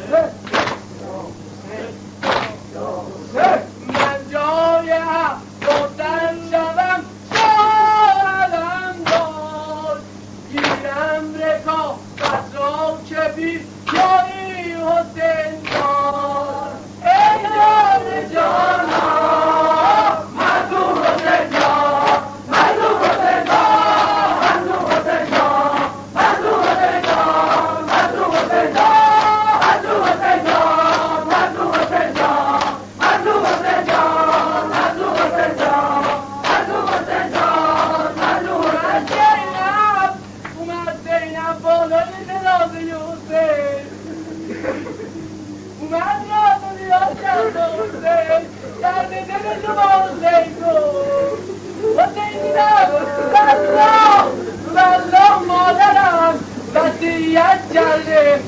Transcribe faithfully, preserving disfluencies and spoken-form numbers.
من جای بودن شدم شدم دار گیرم رکا بسرا که بی جایی حسین دار ای جان جانا مردم حسین جان مردم حسین جان مردم حسین جان مردم حسین جان مردم حسین جان مردم حسین جان مردم حسین جان مردم حسین جان مردم حسین جان مردم حسین جان اومد زینب بالای جنازه حسین اومد راز و نیاز کرد حسین درد دل شما حسین کن حسین دیدم والله والله مادرم وصیت کرده